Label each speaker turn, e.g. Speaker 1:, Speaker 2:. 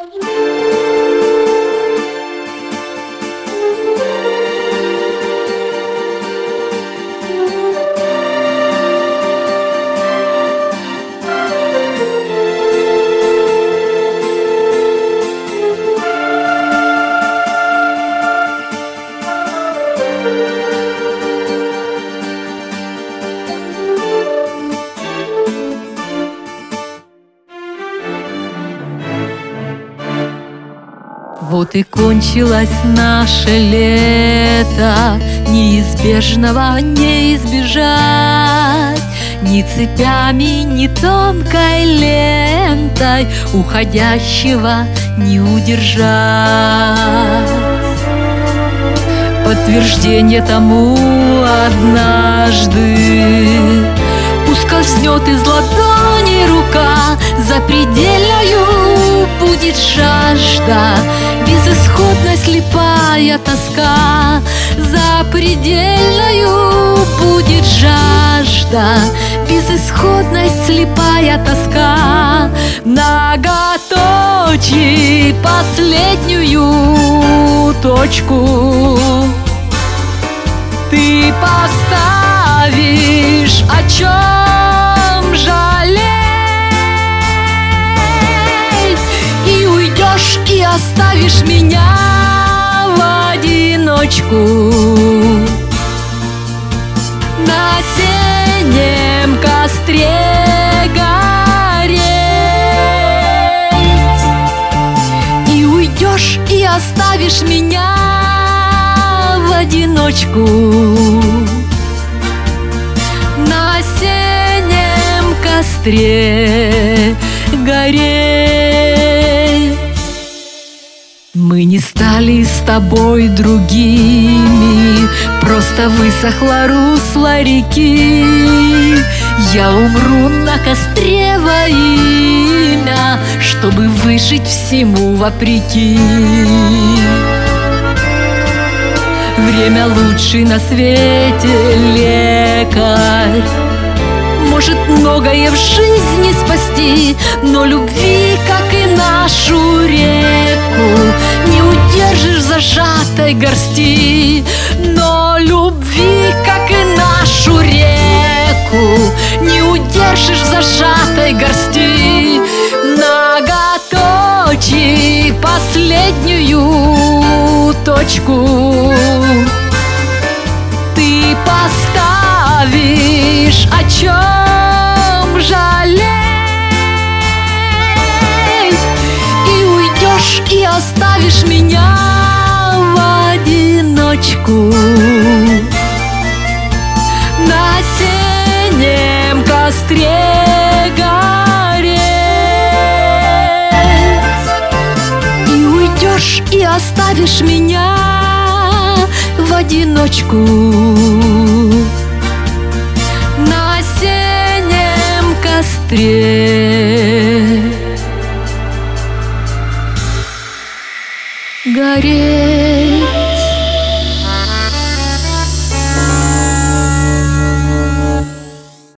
Speaker 1: Вот и кончилось наше лето, неизбежного не избежать, ни цепями, ни тонкой лентой уходящего не удержать. Подтверждение тому однажды ускользнет из ладони рука, запредельною будет жажда, безысходная слепая тоска. Запредельною будет жажда, безысходная слепая тоска. Многоточие последнюю точку ты поставишь, о чем жалеть, и уйдешь, и оставишь меня в одиночку на синем костре гореть, и уйдешь, и оставишь меня в одиночку на синем костре гореть. Мы не стали с тобой другими, просто высохло русло реки. Я умру на костре во имя, чтобы выжить всему вопреки. Время лучший на свете лекарь, может многое в жизни спасти, но любви, как и нашу реку, не удержишь в зажатой горсти. Но любви, как и нашу реку, не удержишь в зажатой горсти. Многоточие последнюю точку ты поставишь, о чем жалеть, и уйдешь, и оставишь меня в одиночку на синем костре гореть, и уйдешь, и оставишь меня в одиночку на синем костре гореть.